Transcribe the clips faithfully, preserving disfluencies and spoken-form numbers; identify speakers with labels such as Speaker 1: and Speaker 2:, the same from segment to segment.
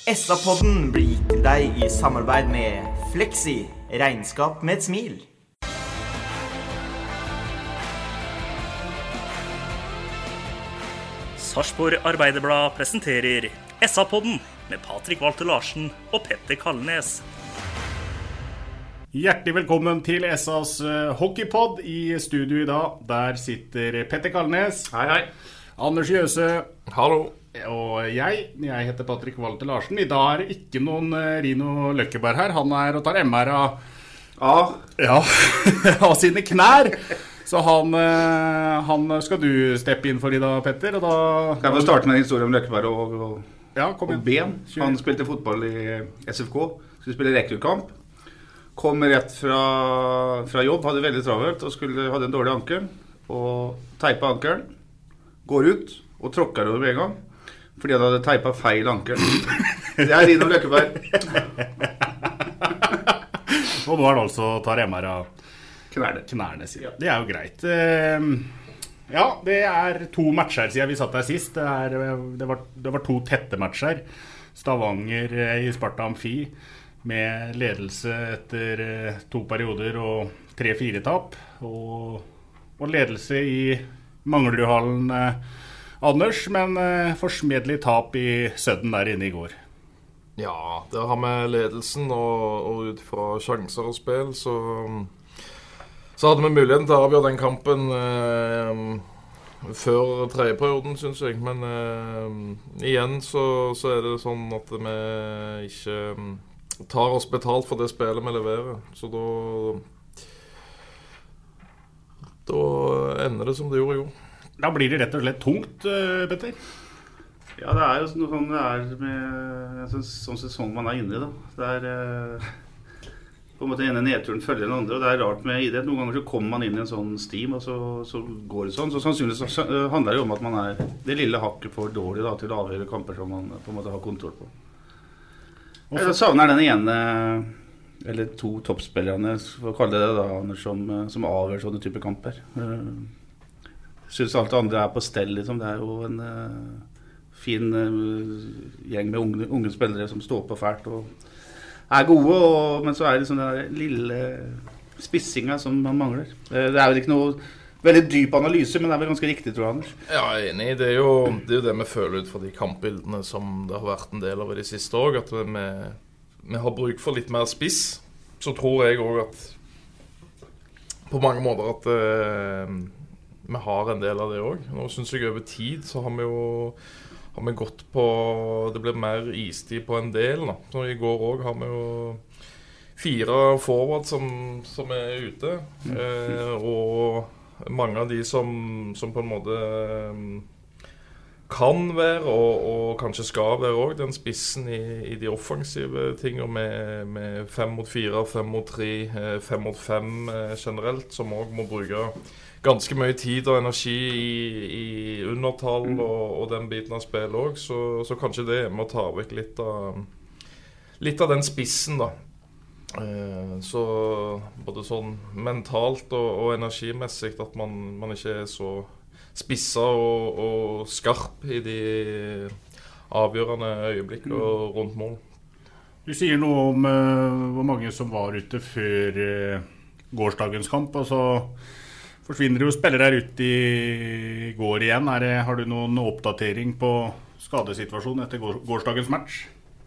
Speaker 1: S A-podden blir gitt til deg i samarbeid med Flexi, regnskap med et smil.
Speaker 2: Sarpsborg Arbeiderblad presenterer S A-podden med Patrick Walter Larsen og Petter Kalnes.
Speaker 3: Hjertelig velkommen til S A's hockeypod. I studio i dag, der sitter Petter Kalnes.
Speaker 4: Hei, hei.
Speaker 3: Anders Jøse.
Speaker 4: Hallo.
Speaker 3: Og jeg, jeg heter Patrick Walter Larsen. I dag er det ikke noen Rino Løkkeberg her. Han er og tar M R av,
Speaker 4: ah.
Speaker 3: ja, av sine knær. Så han, han skal du steppe inn for i dag, Petter. Og da,
Speaker 4: kan jeg få starte med en historie om Løkkeberg og, og,
Speaker 3: ja, kom
Speaker 4: og Ben. Han spilte fotball i S F K. Skulle spille rekruttkamp. Kom rett fra, fra jobb, hadde veldig travelt og skulle, hadde en dårlig ankel. Og teipet ankelen. Går ut og tråkker over med en gang. Fordi han hadde teipet feil ankel. Det er Rino Løkkeberg.
Speaker 3: Og nå er det altså tar M R av
Speaker 4: knærne.
Speaker 3: knærne sine. Det er jo greit. Ja, det er to matcher siden vi satt der sist. Det, er, det, var, det var to tette matcher. Stavanger i Sparta Amfi med ledelse etter to perioder og tre-fire tap. Og, og ledelse i Manglerudhallen, Anders, men forsmedelig tap i Sødden der inne i går.
Speaker 5: Ja, der har vi ledelsen, og, og ut fra sjanser og spill, så, så hadde vi muligheten til å avgjøre den kampen eh, før tredje perioden, synes jeg. Men eh, igjen så, så er det sånn at vi ikke tar oss betalt for det spillet vi leverer. Så da, da ender det som det gjorde jo.
Speaker 3: Da blir det rett og slett tungt, Petter.
Speaker 4: Ja, det er jo noe sånn det er med en sånn, sånn sesong man er inne i da. Det er eh, på en måte ene nedturen følger den andre, og det er rart med idrett. Noen ganger så kommer man inn i en sånn steam, og så, så går det sånn. Så sannsynligvis så handler det jo om at man er det lille hakket for dårlig da, til å avgjøre kamper som man på en måte har kontroll på. Jeg savner den ene, eller to toppspillerne, for å kalle det det da, som, som avgjør sånne type kamper. Jeg synes alt det andre er på stell, liksom. Det er jo en uh, fin uh, gjeng med unge, unge spillere som står på fælt og er gode, og, men så er det liksom den der lille spissinga som man mangler. Uh, det er vel ikke noe veldig dyp analyse, men det er vel ganske riktig, tror jeg, Anders.
Speaker 5: Ja, jeg er enig. Det er jo det, er jo det vi føler ut fra de kampbildene som det har vært en del av i de siste år, at vi, vi har bruk for litt mer spiss. Så tror jeg også at på mange måter at uh, vi har en del av det også. Nå synes jeg over tid så har vi jo har vi gått på, det blir mer istid på en del da. Så i går også har vi jo fire forward som, som er ute, eh, og mange av de som, som på en måte kan være, og, og kanskje skal være også, den spissen i, i de offensive tingene med, med fem mot fire, fem mot tre, fem mot fem generelt, som også må bruke ganske mye tid og energi i, i undertall og, og den biten av spillet også, så, så kanskje det er med å ta vekk litt av, litt av den spissen da. Eh, så både sånn mentalt og, og energimessig at man, man ikke er så spissa og, og skarp i de avgjørende øyeblikkene rundt mål.
Speaker 3: Du sier noe om uh, hvor mange som var ute før uh, gårsdagens kamp, og så forsvinner det jo spillere her ute i går igjen. Er det, har du noen oppdatering på skadesituasjonen etter går, gårsdagens match?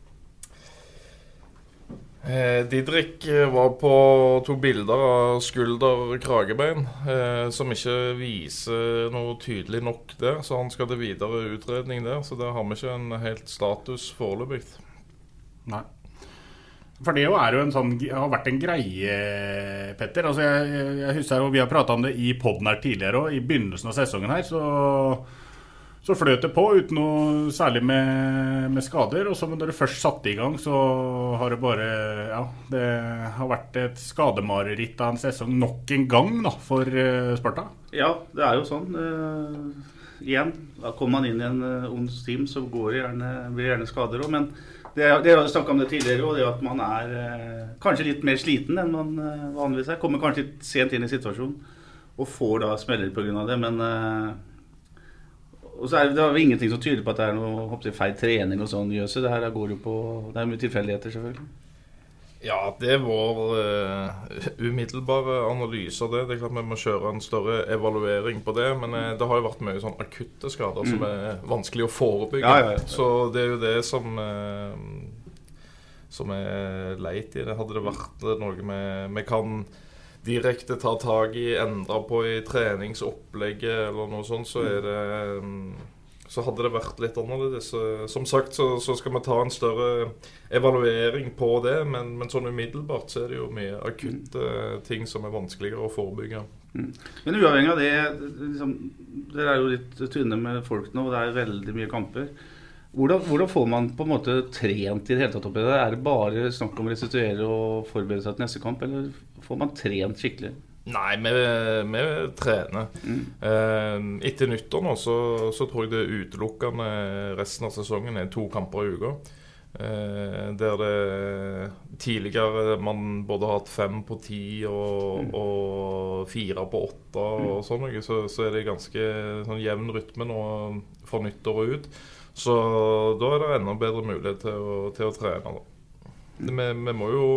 Speaker 5: Eh, Didrik var på to bilder av skulder og kragebein eh, som ikke viser noe tydelig nok der, så han skal til videre utredning der, så der har vi ikke en helt status foreløpig.
Speaker 3: Nei. For det jo er jo en sånn, har vært en greie, Petter. Altså jeg, jeg husker jo, vi har pratet om det i podden her tidligere, og i begynnelsen av sesongen her, så, så fløt det på uten noe særlig med, med skader. Og så når det først satte i gang, så har det bare, ja, det har vært et skademareritt av en sesong nok en gang da, for uh, Sparta. Ja,
Speaker 4: det er jo sånn. Uh, igjen, da kommer man inn i en uh, ond steam, så går det gjerne, blir gjerne skader også, men Det er, det har vi snakket om det tidligere, og det er at man er eh, kanskje litt mer sliten enn man eh, vanligvis er. Kommer kanskje litt sent inn i situasjonen og får da smeller på grunn av det, men eh, og så er det, det er ingenting som tyder på at det er noe hoppet, feil trening og sånn gjøse. Det her går jo på, det er mye tilfeldigheter selvfølgelig.
Speaker 5: Ja, det er vår uh, umiddelbare analyse av det. Det er klart vi må kjøre en større evaluering på det, men uh, det har jo vært mye sånn akutte skader mm. som er vanskelig å forebygge.
Speaker 4: Ja, ja, ja.
Speaker 5: Så det er jo det som, uh, som er leit i det. Hadde det vært noe vi, vi kan direkte ta tag i, endre på i treningsopplegget eller noe sånt, så er det... Um, så hadde det vært litt annerledes. Som sagt så, så skal vi ta en større evaluering på det, men, men sånn umiddelbart så er det jo mye akutte ting som er vanskeligere å forebygge.
Speaker 4: Mm. Men uavhengig av det, liksom, det er jo litt tynne med folk nå, og det er veldig mye kamper. Hvordan, hvordan får man på en måte trent i det hele tatt oppi det? Er det bare snakk om å restituere og forberede seg til neste kamp, eller får man trent skikkelig?
Speaker 5: Nei, vi, vi trener. Mm. Eh, etter nyttår nå, så, så tror jeg det er utelukkende resten av sesongen er to kamper i uka. Eh, der det tidligere man både har hatt fem på ti og, mm. og fire på åtte og sånn noe, så, så er det ganske sånn jevn rytme nå fra nyttår og ut. Så da er det enda bedre mulighet til å, til å trene. Da. Vi, vi må jo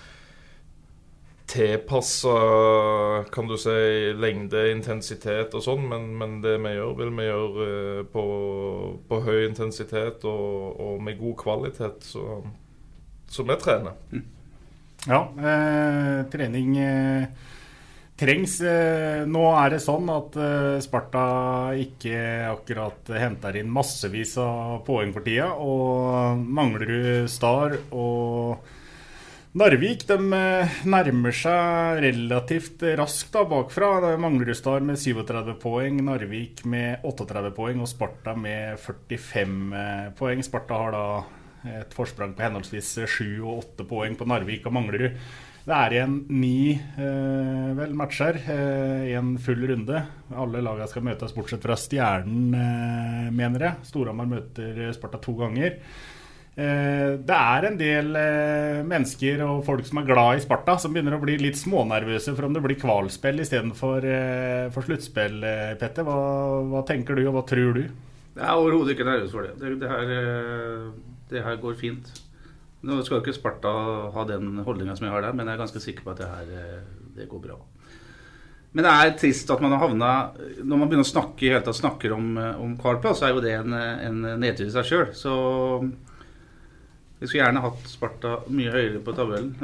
Speaker 5: tilpasse, kan du si, lengde, intensitet og sånn, men, men det vi gjør, vil vi gjøre på, på høy intensitet og, og med god kvalitet, så, så vi trener.
Speaker 3: Ja, eh, trening eh, trengs. Eh, nå er det sånn at eh, Sparta ikke akkurat henter inn massevis av poeng for tida, og Manglerud, Star og Narvik, de nærmer seg relativt raskt da, bakfra. Det er Manglerud Star med syvogtredve poeng, Narvik med åttetredve poeng og Sparta med førtifem poeng. Sparta har da et forsprang på henholdsvis sju og åtte poeng på Narvik og Manglerud. Det er igjen ni eh, vel matcher eh, i en full runde. Alle lagene skal møtes bortsett fra Stjernen, eh, mener jeg. Storhamar møter Sparta to ganger. Det er en del mennesker og folk som er glad i Sparta som begynner å bli litt smånervøse for om det blir kvalspill i stedet for, for sluttspill, Petter. Hva, hva tenker du og hva tror du?
Speaker 4: Jeg er overhodet ikke nervøs for det. Det, det, her, det her går fint. Nå skal ikke Sparta ha den holdningen som jeg har der, men jeg er ganske sikker på at det her det går bra. Men det er trist at man har havnet, når man begynner å snakke, helt tatt snakker om, om kvalplass, så er jo det en, en nedtur i seg selv. Så vi skulle gjerne hatt Sparta mye høyere på tabellen.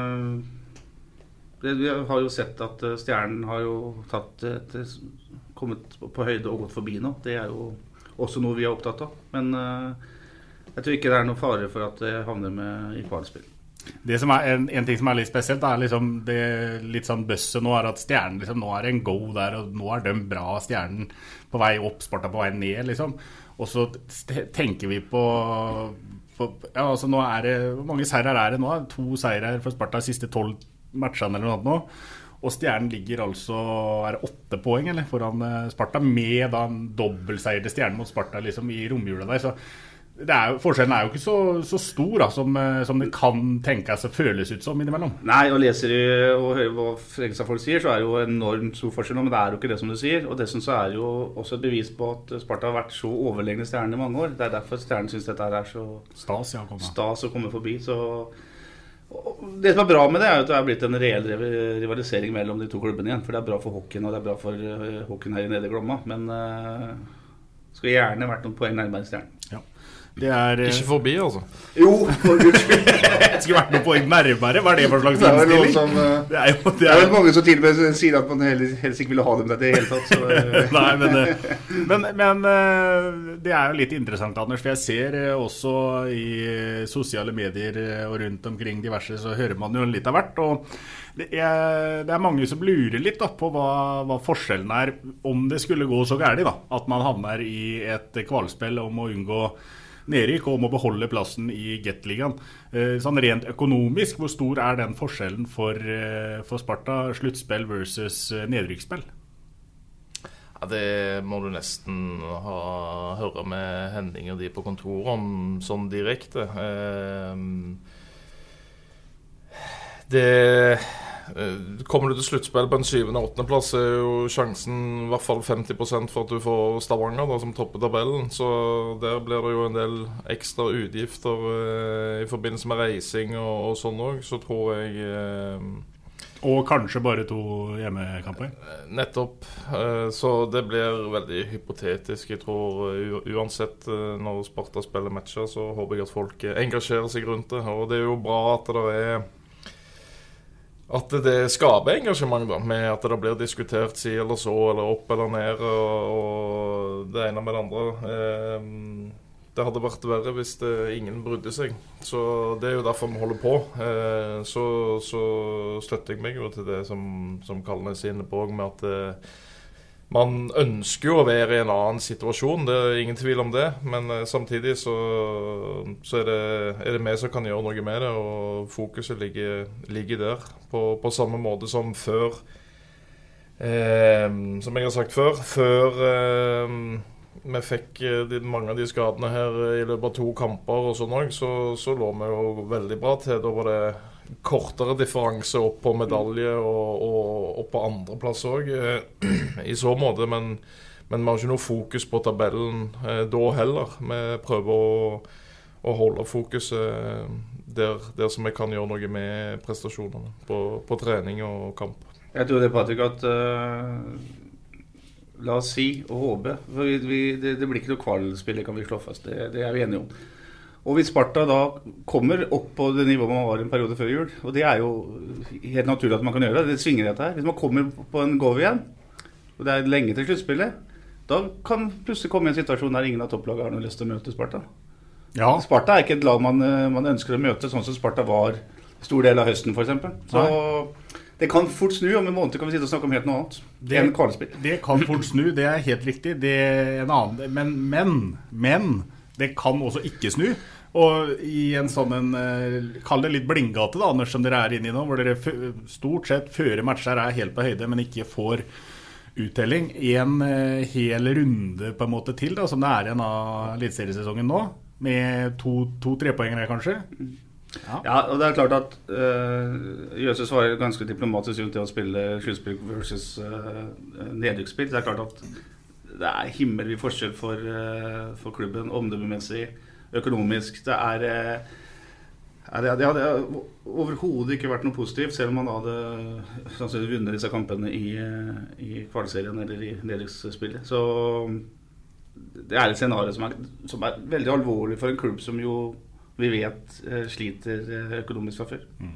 Speaker 4: Det, vi har jo sett at Stjernen har jo tatt et, kommet på høyde og gått forbi nå. Det er jo også noe vi er opptatt av. Men jeg tror ikke det er noe fare for at det havner med i kvalspill.
Speaker 3: Det som er en, en ting som er litt spesielt, er liksom det litt sånn bøsse nå er at Stjernen liksom, nå er det en go der, og nå er de bra, Stjernen på vei opp, Sparta på vei ned liksom. Og så tenker vi på For, ja, altså nå er det, hvor mange seirer er det nå? To seirer for Sparta de siste tolv matchene eller noe annet nå. Og Stjernen ligger altså, er det åtte poeng eller, foran Sparta, med da en dobbeltseier til Stjernen mot Sparta liksom, i romjulet der. Så det er jo, forskjellen er jo ikke så, så stor da, som, som det kan tenkes og føles ut som innimellom.
Speaker 4: Nei, og leser du og hører hva folk sier, så er det jo enormt stor forskjell, men det er jo ikke det som du sier. Og dessuten så er det jo også et bevis på at Sparta har vært så overlegne Stjernen i mange år. Det er derfor Stjernen synes dette er så
Speaker 3: stas, ja,
Speaker 4: stas å komme forbi. Så det som er bra med det er at det er blitt en reell rivalisering mellom de to klubbene igjen. For det er bra for hockeyen, og det er bra for hockeyen her i Nede Glomma. Men uh, skulle gjerne vært noen poeng nærmere Stjernen.
Speaker 3: Ja. Det er,
Speaker 5: ikke forbi, altså.
Speaker 4: Jo, for Guds skyld.
Speaker 3: Det skulle vært noe poeng nærmere. Hva er det for slags innstilling?
Speaker 4: Som, uh, det er jo det er vel mange som til og med sier at man helst ikke ville ha dem der i hele tatt. Så, uh.
Speaker 3: Nei, men, men, men uh, det er jo litt interessant, Anders, for jeg ser uh, også i sosiale medier uh, og rundt omkring diverse, så hører man jo litt av hvert, og det er, det er mange som lurer litt da, på hva, hva forskjellen er om det skulle gå så gærlig da, at man havner i et kvalspill om å unngå nedrykk og må beholde plassen i Gateligaen. Sånn rent økonomisk, hvor stor er den forskjellen for, for Sparta, sluttspill versus nedrykksspill?
Speaker 5: Ja, det må du nesten ha, høre med Henning og de på kontoret om sånn direkte. Det, kommer du til sluttspill på en syvende og åttende plass, er jo sjansen i hvert fall femti prosent for at du får Stavanger da, som topper tabellen. Så der blir det jo en del ekstra utgifter eh, i forbindelse med reising og, og sånn også, så tror jeg... Eh,
Speaker 3: og kanskje bare to hjemmekamper?
Speaker 5: Nettopp. Eh, så det blir veldig hypotetisk. Jeg tror u uansett eh, når Sparta spiller matcher, så håper jeg at folk engasjerer seg rundt det. Og det er jo bra at det er At det skaper engasjement da, med at det blir diskutert si eller så, eller opp eller ned, og, og det ene med det andre. Eh, det hadde vært verre hvis det, ingen brydde seg. Så det er jo derfor vi holder på. Eh, så, så støtter jeg meg jo til det som, som Kalnes er inne på, med at eh, man ønsker jo å være i en annen situasjon, det er ingen tvil om det, men eh, samtidig så, så er, det, er det vi som kan gjøre noe med det, og fokuset ligger, ligger der, på, på samme måte som før, eh, som jeg har sagt før, før eh, vi fikk de, mange av de skadene her i løpet av to kamper og sånn også, så, så lå vi jo veldig bra til, da var det kortere differanse opp på medalje og, og, og på andre plass også, i så måte, men, men vi har ikke noe fokus på tabellen eh, da heller. Vi prøver å, å holde fokuset der, der som vi kan gjøre noe med prestasjonene, på, på trening og kamp.
Speaker 4: Jeg tror det, Patrick, at uh, la oss si og håpe, for vi, vi, det, det blir ikke noe kvalspill, kan vi slå fast, det, det er vi enige om. Og hvis Sparta da kommer opp på det nivået man var i en periode før jul, og det er jo helt naturlig at man kan gjøre det, det svinger dette her. Hvis man kommer på en go igjen, og det er lenge til sluttspillet, da kan plutselig komme i en situasjon der ingen av topplagene har noe lyst til å møte Sparta. Ja. Sparta er ikke et lag man, man ønsker å møte, sånn som Sparta var stor del av høsten for eksempel. Så Nei. Det kan fort snu, om en måned kan vi sitte og snakke om helt noe annet. Det, en kvalspill.
Speaker 3: Det kan fort snu, det er helt riktig. Det er en annen, men, men, men det kan også ikke snu. Og i en sånn, en, kall det litt blindgate da, Anders, som dere er inne i nå, hvor dere stort sett fører matcher er helt på høyde, men ikke får uttelling. En hel runde på en måte til, da, som det er en av eliteseriesesongen nå, med to, to trepoengere kanskje.
Speaker 4: Ja. Ja, og det er klart at uh, Jøse svarer ganske diplomatisk rundt det å spille sluttspill versus uh, nedrykksspill. Det er klart at det er himmelvid forskjell for, uh, for klubben, omdømmemessig, økonomisk. Det er, uh, det, det hadde overhodet ikke vært noe positivt, selv om man hadde sannsynligvis vunnet disse kampene i, i kvalserien eller i nedrykksspillet. Så det er et scenario som er, som er veldig alvorlig for en klubb som jo vi vet eh, sliter eh, økonomisk fra før. Mm.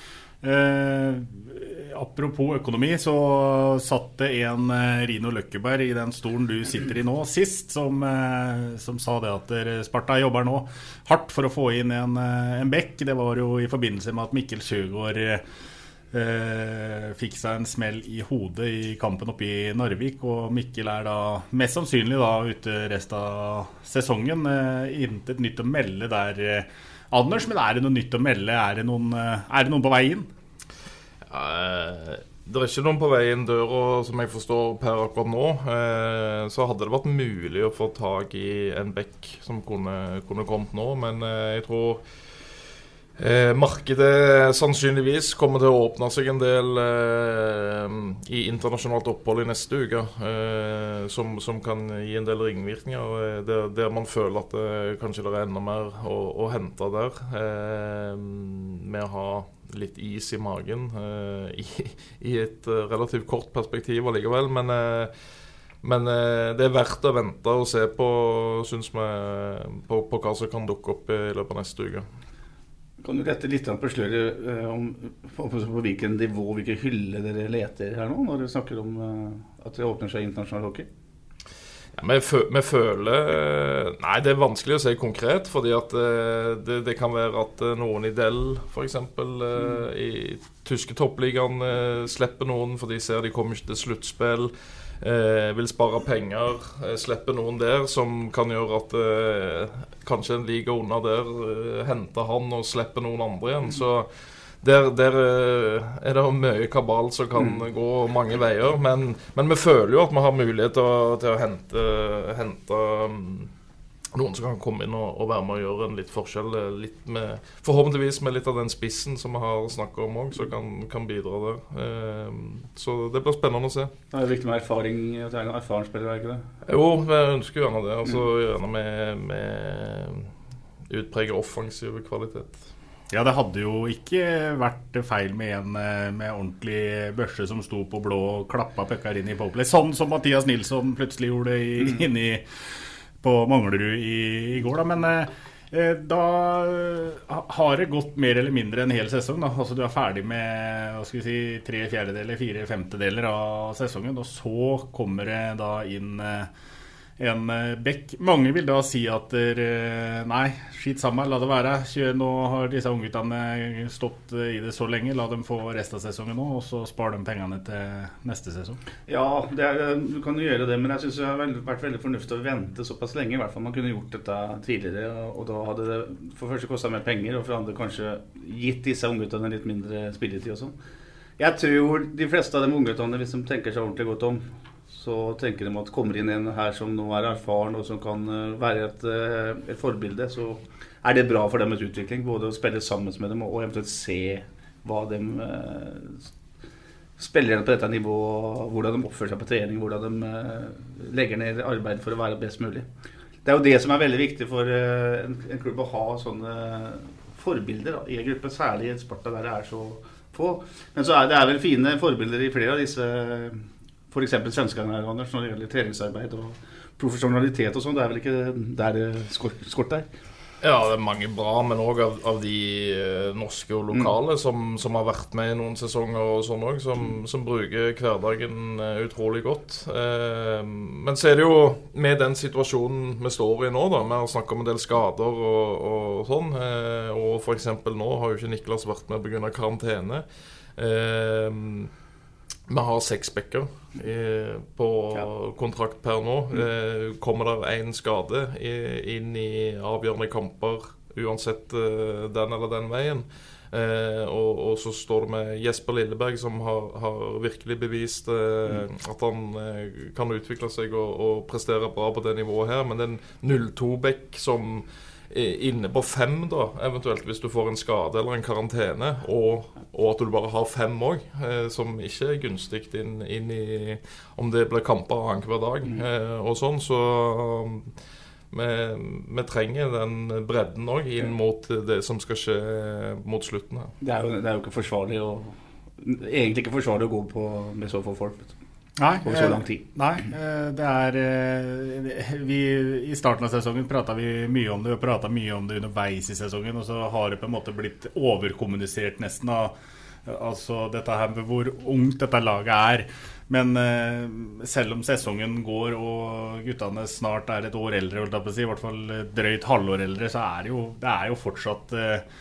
Speaker 3: Eh, apropos økonomi, så satt det en eh, Rino Løkkeberg i den stolen du sitter i nå sist, som, eh, som sa det at Sparta jobber nå hardt for å få inn en, en bekk. Det var jo i forbindelse med at Mikkel Sjøgaard eh, fikk seg en smell i hodet i kampen oppe i Narvik, og Mikkel er da mest sannsynlig da ute resten av sesongen. Eh, intet nytt å melde der, eh, Anders, men er det noe nytt å melde? Er det noen, eh, er det noen på vei inn?
Speaker 5: Ja, det er ikke noen på vei inn døra, som jeg forstår per akkurat nå. Eh, så hadde det vært mulig å få tag i en bekk som kunne, kunne kommet nå, men eh, jeg tror Eh, markedet sannsynligvis kommer til å åpne seg en del eh, i internasjonalt opphold i neste uke, eh, som, som kan gi en del ringvirkninger, eh, der, der man føler at eh, kanskje det er enda mer å, å hente der, eh, med å ha litt is i magen eh, i, i et uh, relativt kort perspektiv allikevel, men eh, Men eh, det er verdt å vente og se på, synes vi, på, på hva som kan dukke opp i løpet av neste uke.
Speaker 4: Kan du rette litt på sløret uh, om på, på, på hvilken nivå, hvilke hylle dere leter her nå, når dere snakker om uh, at det åpner seg internasjonal hockey?
Speaker 5: Ja, vi, fø vi føler... Nei, det er vanskelig å si konkret, fordi at uh, det, det kan være at uh, noen i Dell, for eksempel, uh, mm. i tyske toppligaen uh, slipper noen, for de ser de kommer ikke til sluttspill, Eh, vil spare penger, eh, slippe noen der som kan gjøre at eh, kanskje en liga unna der eh, henter han og slipper noen andre igjen, så der, der eh, er det mye kabal som kan mm. gå mange veier, men, men vi føler jo at vi har mulighet til å, til å hente, hente noen som kan komme inn og, og være med og gjøre en litt forskjell, litt med, forhåpentligvis med litt av den spissen som vi har snakket om også, så kan, kan bidra der. Eh, så det blir spennende å se.
Speaker 4: Det er viktig med erfaring, at det er en erfaren spiller, ikke det?
Speaker 5: Jo, jeg ønsker gjerne det, altså mm. gjerne med, med utpreget offensiv kvalitet.
Speaker 3: Ja, det hadde jo ikke vært feil med en med ordentlig børse som sto på blå og klappet pucker inn i Poplay, sånn som Mathias Nilsson plutselig gjorde i, mm. inne i på Manglerud i, i går da, men eh, da har det gått mer eller mindre en hel sesong da, altså du er ferdig med, hva skal vi si, tre fjerdedeler, fire femtedeler av sesongen, og så kommer det da inn eh, en bekk. Mange vil da si at der, nei, skit sammen, la det være. Nå har disse ungguttene stått i det så lenge, la dem få resten av sesongen nå, og så spar de pengene til neste sesong.
Speaker 4: Ja, det er, du kan jo gjøre det, men jeg synes det har vært veldig fornuftig å vente såpass lenge, i hvert fall man kunne gjort dette tidligere, og da hadde det for første kostet mer penger, og for andre kanskje gitt disse ungguttene litt mindre spilletid og sånn. Jeg tror de fleste av de ungguttene, hvis de tenker seg ordentlig godt om, så tenker de at kommer inn en her som nå er erfaren og som kan være et, et forbilde, så er det bra for deres utvikling, både å spille sammen med dem og eventuelt se hva de uh, spiller på dette nivået, hvordan de oppfører seg på trening, hvordan de uh, legger ned arbeid for å være best mulig. Det er jo det som er veldig viktig for uh, en, en klubb å ha sånne forbilder da, i en gruppe, særlig i Sparta der det er så få. Men så er det er vel fine forbilder i flere av disse for eksempel svenskene her, Anders, når det gjelder treningsarbeid og profesjonalitet og sånn, det er vel ikke der det skort er?
Speaker 5: Ja, det er mange bra, men også av, av de eh, norske og lokale mm. som, som har vært med i noen sesonger og sånn også, som, som bruker hverdagen eh, utrolig godt. Eh, men så er det jo med den situasjonen vi står i nå da, vi har snakket om en del skader og, og sånn, eh, og for eksempel nå har jo ikke Niklas vært med på grunn av karantene. Eh, Vi har seks bekker eh, på ja. kontrakt per nå. Eh, kommer der en skade i, inn i avgjørende kamper, uansett eh, den eller den veien. Eh, og, og så står det med Jesper Lilleberg, som har, har virkelig bevist eh, mm. at han eh, kan utvikle seg og, og prestere bra på det nivået her. Men den null to-bekk som inne på fem da, eventuelt hvis du får en skade eller en karantene, og, og at du bare har fem også, eh, som ikke er gunstig inn, inn i, om det blir kamper annen hver dag, eh, og sånn, så um, vi, vi trenger den bredden også inn mot det som skal skje mot slutten her.
Speaker 4: Det er jo, det er jo ikke forsvarlig å, egentlig ikke forsvarlig å gå på med så få folk, vet du.
Speaker 3: Nei,
Speaker 4: på så lang tid.
Speaker 3: Nei, det er vi, i starten av sesongen pratet vi mye om det, og pratet mye om det underveis i sesongen, og så har det på en måte blitt overkommunisert nesten av, altså dette her med hvor ungt dette laget er. Men selv om sesongen går og guttene snart er et år eldre, i hvert fall drøyt halvår eldre, så er det jo, det er jo fortsatt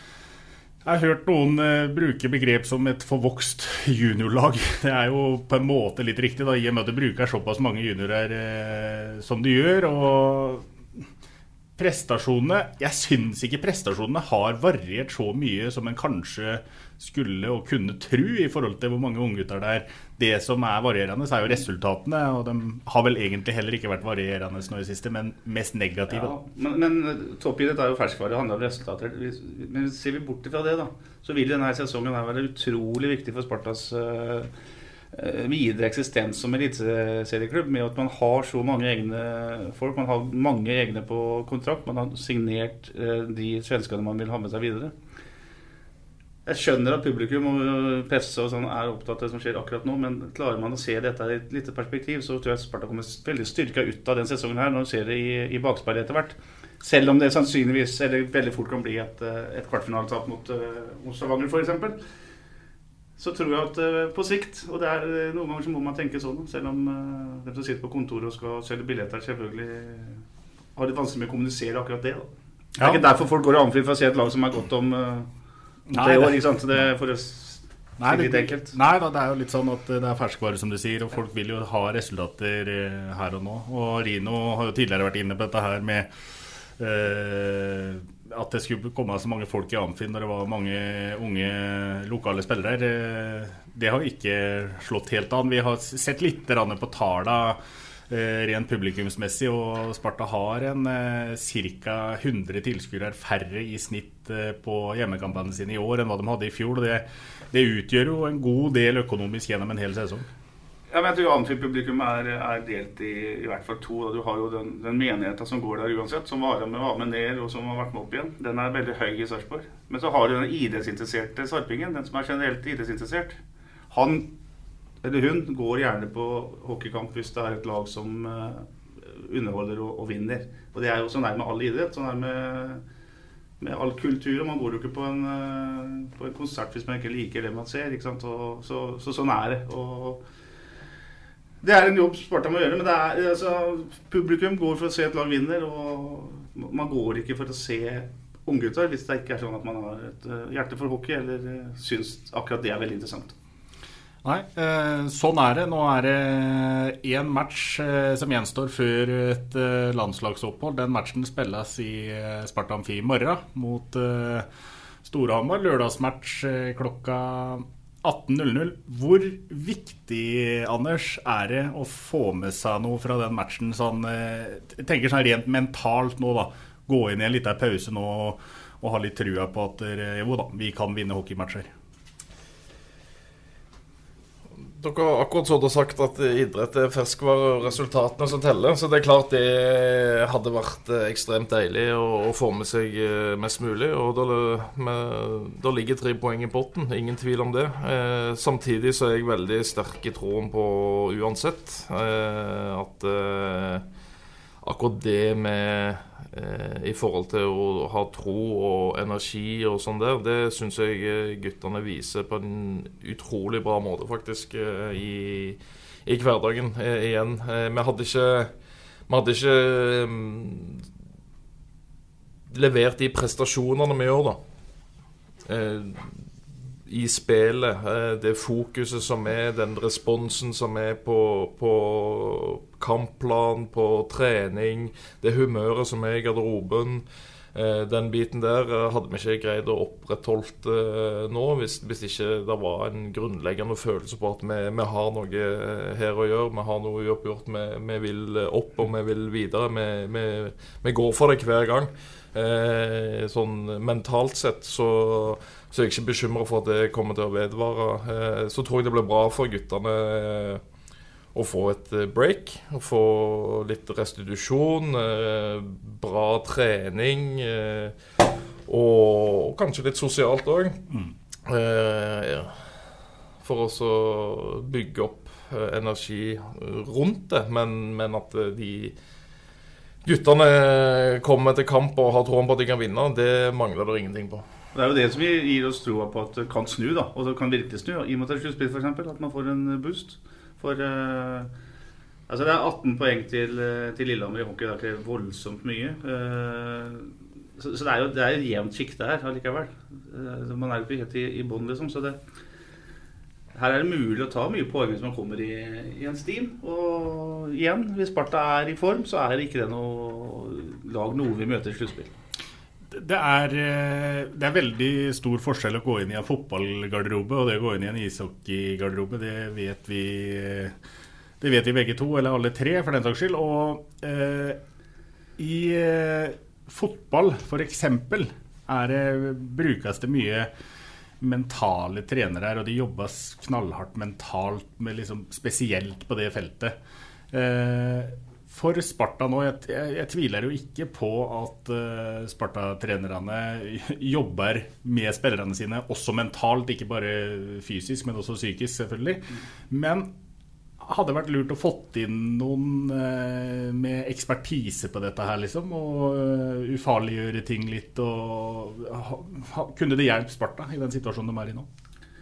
Speaker 3: jeg har hørt noen uh, bruke begrep som et forvokst juniorlag. Det er jo på en måte litt riktig da, i og med at du bruker såpass mange juniorer uh, som du gjør, og prestasjonene, jeg synes ikke prestasjonene har variert så mye som en kanskje skulle og kunne tro i forhold til hvor mange unggutter det er. Det som er varierende så er jo resultatene, og de har vel egentlig heller ikke vært varierende nå i siste, men mest negative.
Speaker 4: Ja, men, men toppidrett er jo ferskvare, det handler om resultater. Men ser vi bort fra det da, så vil denne sesongen være utrolig viktig for Spartas uh, videre eksistens som eliteserieklubb, med at man har så mange egne folk, man har mange egne på kontrakt, man har signert uh, de svenskene man vil ha med seg videre. Jeg skjønner at publikum og presse og sånn er opptatt av det som skjer akkurat nå, men klarer man å se dette i et lite perspektiv, så tror jeg Sparta kommer veldig styrket ut av den sesongen her, når man ser det i, i bakspeilet etter hvert. Selv om det sannsynligvis, eller veldig fort kan bli et, et kvartfinaletap mot uh, Stavanger for eksempel, så tror jeg at uh, på sikt, og det er noen ganger så må man tenke sånn, selv om uh, de som sitter på kontoret og skal selge billetter selvfølgelig har det vanskelig med å kommunisere akkurat det. Da. Det er ja. Ikke derfor folk går i Amfrid for å se et lag som er godt om uh, Nei, det, år, ikke sant? Det er for å
Speaker 3: nei, litt enkelt. Nei da, det er jo litt sånn at det er ferskvare som du sier, og folk vil jo ha resultater her og nå. Og Rino har jo tidligere vært inne på dette her med eh, at det skulle komme så mange folk i Amfinn når det var mange unge lokale spillere. Det har ikke slått helt an. Vi har sett litt på tala rent publikumsmessig, og Sparta har en eh, cirka hundre tilskuere færre i snitt eh, på hjemmekampene sine i år enn hva de hadde i fjor, og det, det utgjør jo en god del økonomisk gjennom en hel sesong.
Speaker 4: Ja, men jeg tror Amfi-publikum er, er delt i, i hvert fall to. Da. Du har jo den, den menigheten som går der uansett, som var med, var med ned og som har vært med opp igjen. Den er veldig høy i Sarpsborg. Men så har du den idrettsinteresserte Sarpingen, den som er generelt idrettsinteressert. Han eller hun går gjerne på hockeykamp hvis det er et lag som uh, underholder og, og vinner. Og det er jo sånn er med all idrett, sånn er med, med all kultur. Og man går jo ikke på en, uh, på en konsert hvis man ikke liker det man ser, ikke sant? Og, så, så sånn er det. Og det er en jobb Sparta må gjøre, men det er, altså, publikum går for å se et lag vinner, og man går ikke for å se unggutter hvis det ikke er sånn at man har et uh, hjerte for hockey, eller uh, synes akkurat det er veldig interessant.
Speaker 3: Nei, eh, sånn er det. Nå er det en match eh, som gjenstår før et eh, landslagsopphold. Den matchen spilles i eh, Sparta Amfi i morgen mot eh, Storhamar. Lørdagsmatch eh, klokka atten null null. Hvor viktig, Anders, er det å få med seg noe fra den matchen? Sånn, eh, jeg tenker sånn rent mentalt nå da. Gå inn i en liten pause nå og, og ha litt trua på at eh, jo da, vi kan vinne hockeymatcher.
Speaker 5: Dere har akkurat så sagt at idrett er ferskvare og resultatene som teller, så det er klart det hadde vært ekstremt deilig å, å få med seg mest mulig, og da, med, da ligger tre poeng i potten, ingen tvil om det. Eh, samtidig så er jeg veldig sterk i troen på uansett, eh, at eh, akkurat det med eh, i forhold til å ha tro og energi og sånn der, det synes jeg gutterne viser på en utrolig bra måte faktisk eh, i, i hverdagen eh, igjen. Eh, vi hadde ikke, vi hadde ikke eh, levert de prestasjonene vi gjør da. Eh, i spillet, det fokuset som er, den responsen som er på, på kampplan, på trening, det humøret som er i garderoben, den biten der hadde vi ikke greid å opprettholde nå, hvis, hvis ikke det var en grunnleggende følelse på at vi, vi har noe her å gjøre, vi har noe uoppgjort, vi, vi vil opp og vi vil videre, vi, vi, vi går for det hver gang. Eh, sånn mentalt sett så, så er jeg ikke bekymret for at det kommer til å vedvare. Eh, så tror jeg det blir bra for gutterne eh, å få et break, å få litt restitusjon, eh, bra trening eh, og kanskje litt sosialt også mm. eh, ja. For å så bygge opp eh, energi rundt det, men, men at de gutterne kommer til kamp og har troen på at de kan vinne, det mangler det ingenting på.
Speaker 4: Det er jo det som gir oss troa på at det kan snu da, og det kan virkelig snu, i mot et sluttspill for eksempel, at man får en boost. For uh, altså det er atten poeng til, til Lillehammer i hockey, det er ikke voldsomt mye. Uh, så, så det er jo det er et jevnt skikte her allikevel. Uh, man er jo ikke helt i, i bånd liksom, så det her er det mulig å ta mye poeng hvis man kommer i, i en stim. Og igjen, hvis Sparta er i form, så er det ikke det noe lag noe vi møter i sluttspill.
Speaker 3: Det er, det er veldig stor forskjell å gå inn i en fotballgarderobe og det å gå inn i en ishockeygarderobe. Det vet vi, det vet vi begge to, eller alle tre for den saks skyld. Og eh, i eh, fotball, for eksempel, er det, brukes det mye mentale trenere her, og de jobbes knallhardt mentalt, med liksom spesielt på det feltet. Eh, for Sparta nå, jeg, jeg, jeg tviler jo ikke på at uh, Sparta-trenerne jobber med spillerne sine, også mentalt, ikke bare fysisk, men også psykisk selvfølgelig. Men hadde vært lurt å fått inn noen uh, med ekspertise på dette her, liksom, og uh, ufarliggjøre ting litt, og ha, ha, kunne det hjelpe Sparta i den situasjonen de er i nå?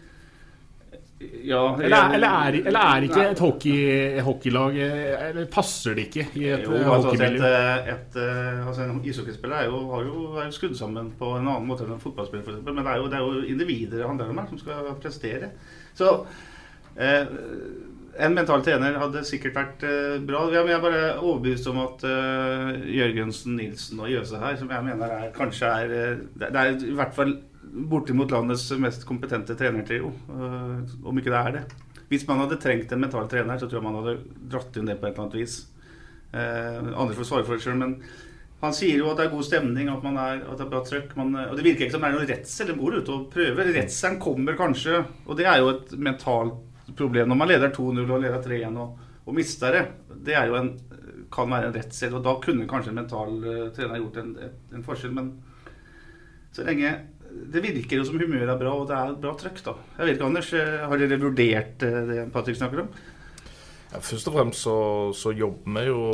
Speaker 4: Ja,
Speaker 3: eller, er, eller, er, eller er ikke et hockey, hockeylag, eller passer det ikke i et jo, hockeymiljø?
Speaker 4: Altså et, et, altså en ishockeyspiller er jo, har jo, er jo skudd sammen på en annen måte enn en fotballspiller for eksempel, men det er jo, det er jo individer det handler om her som skal prestere. Så eh, en mental trener hadde sikkert vært uh, bra. Jeg er bare overbevist om at uh, Jørgensen, Nilsen og Jøse her, som jeg mener er, kanskje er, uh, det er i hvert fall bortimot landets mest kompetente trenertrio, uh, om ikke det er det. Hvis man hadde trengt en mental trener, så tror jeg man hadde dratt inn det på et eller annet vis. Eh, andre får svare for det selv, men han sier jo at det er god stemning, at, man er, at det er bra trøkk, man, og det virker ikke som det er noe redsel, de går ut og prøver. Redselen kommer kanskje, og det er jo et mentalt problem når man leder to null og leder tre én og, og mister det. Det er jo en, kan være en redsel, og da kunne kanskje en mental uh, trener gjort en, en forskjell, men så lenge det virker jo som humøret er bra, og det er bra trøkk da. Jeg vet ikke, Anders, har dere vurdert det Patrick snakker om?
Speaker 5: Ja, først og fremst så, så jobber vi jo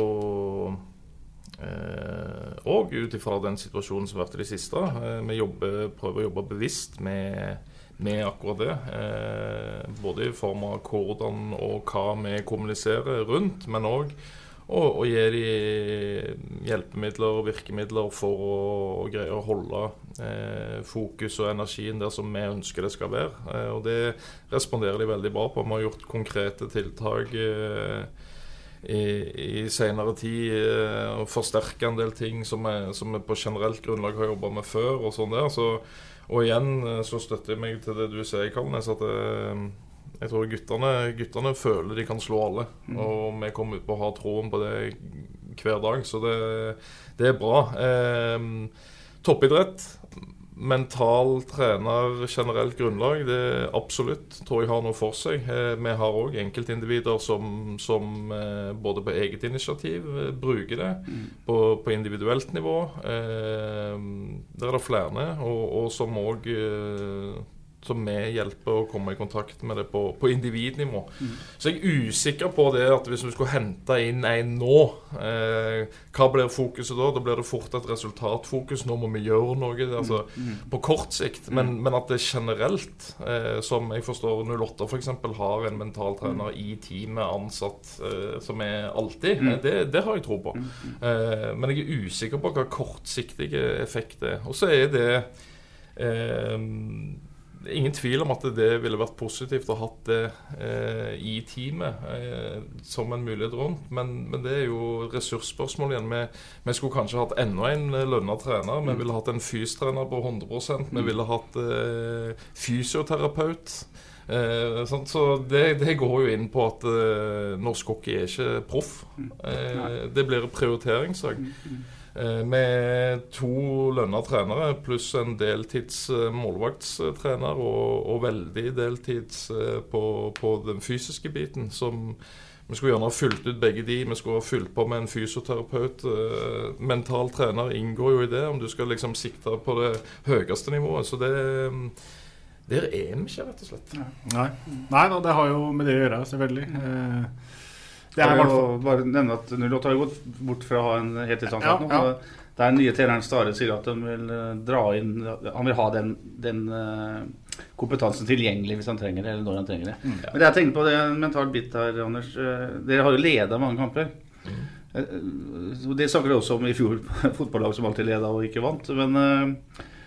Speaker 5: eh, og ut ifra den situasjonen som har vært i det siste. Eh, vi jobber, prøver å jobbe bevisst med, med akkurat det. Eh, både i form av hvordan og hva vi kommuniserer rundt, men også Og, og gi de hjelpemidler og virkemidler for å, å greie å holde eh, fokus og energien der som vi ønsker det skal være. Eh, og det responderer de veldig bra på. Vi har gjort konkrete tiltak eh, i, i senere tid eh, og forsterket en del ting som vi, som vi på generelt grunnlag har jobbet med før. Og sånn der. Så, og igjen så støtter jeg meg til det du sier, Kalnes, at eh, jeg tror gutterne, gutterne føler de kan slå alle, mm. og vi kommer ut på å ha troen på det hver dag, så det, det er bra. Eh, toppidrett, mental trener, generelt grunnlag, det absolutt tror jeg har noe for seg. Eh, vi har også enkeltindivider som, som eh, både på eget initiativ eh, bruker det, mm. på, på individuelt nivå. Eh, der er det flere, og, og som også eh, som vi hjelper å komme i kontakt med det på, på individnivå. Mm. Så jeg er usikker på det at hvis vi skulle hente inn en nå, eh, hva blir fokuset da? Da blir det fort et resultatfokus. Nå må vi gjøre noe altså, mm. på kort sikt. Men, mm. men at det generelt, eh, som jeg forstår null åtte for eksempel, har en mentaltrener mm. i teamet ansatt eh, som er alltid, mm. det, det har jeg tro på. Mm. Eh, men jeg er usikker på hva kortsiktige effekt er. Og så er det eh, ingen tvil om at det ville vært positivt å ha hatt det eh, i teamet eh, som en mulighet rundt, men, men det er jo ressursspørsmål igjen. Vi, vi skulle kanskje hatt enda en lønnet trener, vi ville hatt en fystrener på hundre prosent, vi ville hatt eh, fysioterapeut. Eh, sånn, så det, det går jo inn på at eh, norsk hockey er ikke proff. Eh, det blir en prioriteringssak. Med to lønnet trenere pluss en deltids målvaktstrener og, og veldig deltids på, på den fysiske biten som vi skulle gjerne ha fylt ut begge de, vi skulle ha fylt på med en fysioterapeut. Mental trener inngår jo i det om du skal liksom sikte på det høyeste nivået, så det der er vi ikke rett og slett.
Speaker 3: Nei, Nei da, det har jo med det å gjøre selvfølgelig. eh,
Speaker 4: Det er jo bare nevne at null åtte har gått bort fra å ha en heltidsansatt nå. Ja, ja. Der nye treneren Stare sier at de vil dra inn, han vil ha den, den kompetansen tilgjengelig hvis han trenger det, eller når han trenger det. Mm. Ja. Men det jeg tenker på, det er en mental bit her, Anders. Dere har jo ledet mange kamper. Mm. Det snakker vi også om i fjor, fotballag som alltid ledet og ikke vant. Men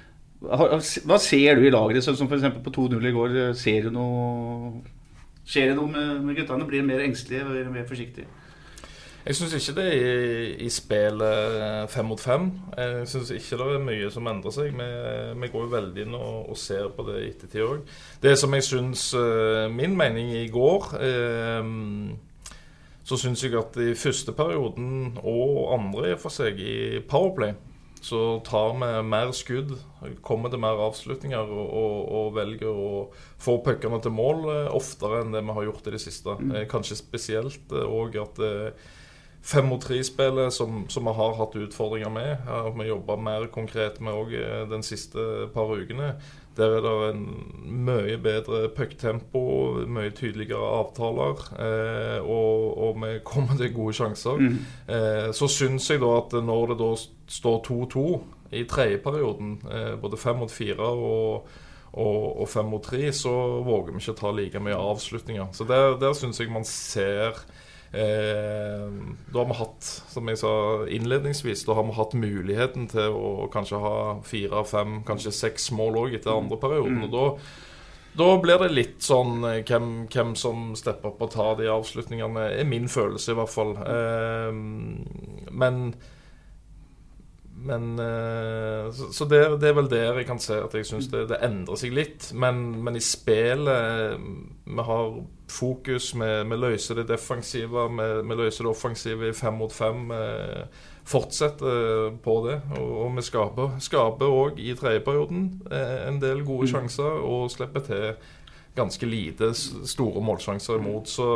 Speaker 4: hva ser du i laget? Sånn som for eksempel på to null i går, ser du noe... Skjer det noe med, med guttene? Blir mer engstelige og mer forsiktige?
Speaker 5: Jeg synes ikke det er i, i spillet fem mot fem. Jeg synes ikke det er mye som endrer seg. Vi, vi går jo veldig inn og, og ser på det i ettertid også. Det som jeg synes, min mening i går, eh, så synes jeg at i første perioden og andre for seg i Powerplay, så tar vi mer skudd, kommer det mer avslutninger og, og, og velger å få puckene til mål eh, oftere enn det vi har gjort i det siste. Mm. Eh, kanskje spesielt eh, også at eh, fem mot tre-spillet som, som vi har hatt utfordringer med, har vi jobbet mer konkret med også, eh, den siste par ukene. Der er det en mye bedre pucktempo, mye tydeligere avtaler, eh, og, og vi kommer til gode sjanser. Mm. Eh, så synes jeg da at når det da står to to i tredje perioden, eh, både fem mot fire og, og, og fem mot tre, så våger vi ikke ta like mye avslutninger. Så der, der synes jeg man ser... Eh, da har vi hatt, som jeg sa innledningsvis, da har vi hatt muligheten til å kanskje ha fire, fem, kanskje seks mål også etter andre perioden, mm. og da, da blir det litt sånn hvem, hvem som stepper opp og tar de avslutningene, er min følelse i hvert fall. Eh, men men så, så det, det er vel der jeg kan se at jeg synes det, det endrer seg litt, men, men i spillet vi har fokus, vi løser det defensive, vi løser det offensive i fem mot fem, fortsetter på det, og, og vi skaper, skaper også i tredje perioden en del gode sjanser og slipper til ganske lite store målsjanser imot, så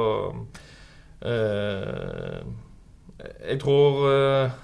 Speaker 5: eh, jeg tror eh,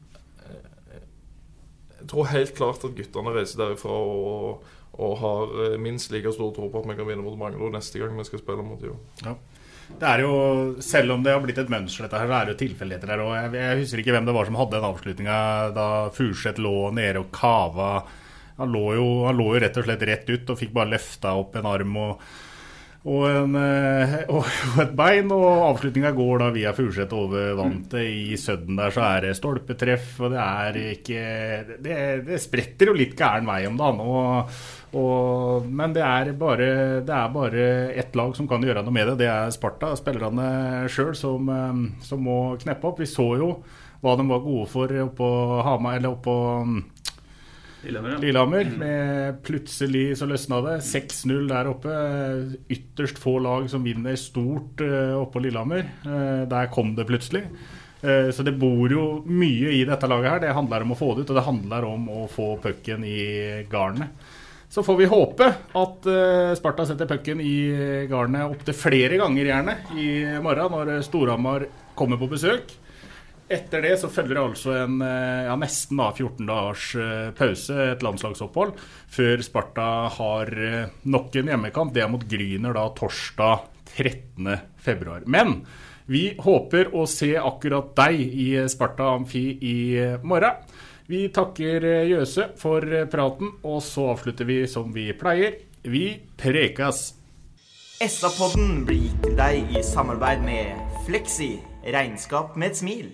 Speaker 5: Jeg tror helt klart at gutterne reiser derifra og, og har minst like stor tro på at vi kan vinne mot Manglo neste gang vi skal spille mot Jo.
Speaker 3: Ja. Det er jo, selv om det har blitt et mønster dette her, så er det jo tilfeldigheter der, og jeg, jeg husker ikke hvem det var som hadde den avslutningen da Furseth lå nede og kava. Han lå, jo, han lå jo rett og slett rett ut og fikk bare løfta opp en arm og Og, en, og et bein, og avslutningen går da via Furseth over vantet. I sødden der så er det stolpetreff, og det er ikke det, det spretter jo litt gæren vei om dagen, og, og, men det er, bare, det er bare ett lag som kan gjøre noe med det. Det er Sparta, spillerne selv som, som må kneppe opp. Vi så jo hva de var gode for oppå Hamar, eller oppå
Speaker 4: Lillehammer, ja.
Speaker 3: Lillehammer, med plutselig så løsnet det seks null der oppe, ytterst få lag som vinner stort oppe på Lillehammer, der kom det plutselig, så det bor jo mye i dette laget her. Det handler om å få det ut, og det handler om å få pucken i garnet. Så får vi håpe at Sparta setter pucken i garnet opp til flere ganger gjerne i morgen når Storhamar kommer på besøk. Etter det så følger det altså en ja, nesten da, fjorten dagers pause, et landslagsopphold, før Sparta har nok en hjemmekamp. Det er mot Gryner da torsdag trettende februar. Men vi håper å se akkurat deg i Sparta Amfi i morgen. Vi takker Jøse for praten, og så avslutter vi som vi pleier. Vi prekas!
Speaker 1: S A-podden blir gitt til deg i samarbeid med Flexi, regnskap med et smil.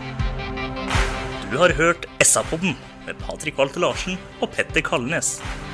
Speaker 2: Du har hørt S A-podden med Patrik Walter Larsen og Petter Kalnes.